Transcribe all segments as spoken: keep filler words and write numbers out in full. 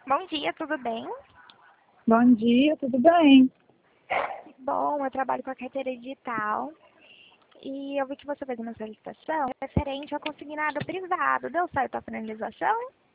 Bom dia, tudo bem? Bom dia, tudo bem? Bom, eu trabalho com a carteira digital e eu vi que você fez uma solicitação referente ao consignado privado. Deu certo a finalização?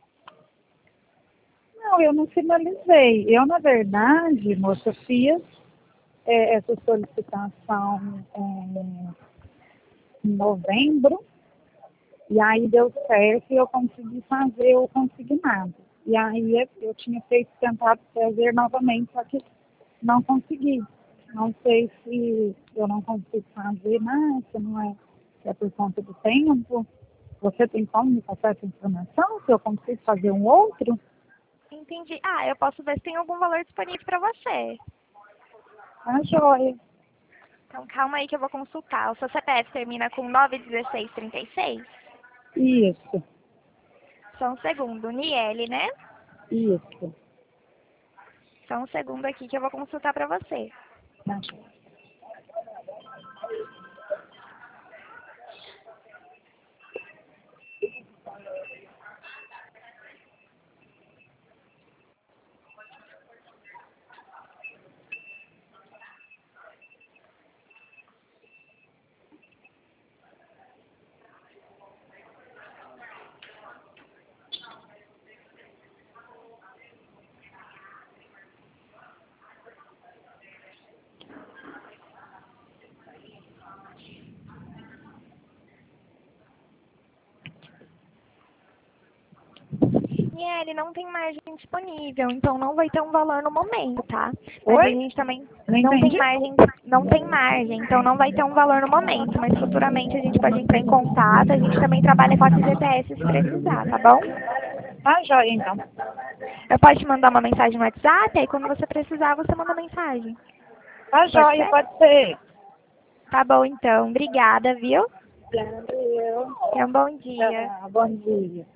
Não, eu não finalizei. Eu, na verdade, moça, fiz é, essa solicitação é, em novembro e aí deu certo e eu consegui fazer o consignado. E aí eu tinha feito, tentado fazer novamente, só que não consegui. Não sei se eu não consigo fazer mais, se não é, se é por conta do tempo. Você tem como me passar essa informação? Se eu consigo fazer um outro? Entendi. Ah, eu posso ver se tem algum valor disponível para você. Ah, joia. Então, calma aí que eu vou consultar. O seu C P F termina com nove um seis três seis? Isso, Só um segundo. Niele, né? isso. Só um segundo aqui que eu vou consultar para você. Tá. Niele, não tem margem disponível, então não vai ter um valor no momento, tá? Mas a Oi? gente também Não não tem entendi? margem, não tem margem, então não vai ter um valor no momento, mas futuramente a gente pode entrar em contato, a gente também trabalha com a F G T S se precisar, tá bom? Tá, joia, então. Eu posso te mandar uma mensagem no WhatsApp, aí quando você precisar, você manda mensagem. Tá, Pode joia, ser? pode ser. Tá bom, então. Obrigada, viu? Valeu. Tenha um bom dia. Tá, bom dia.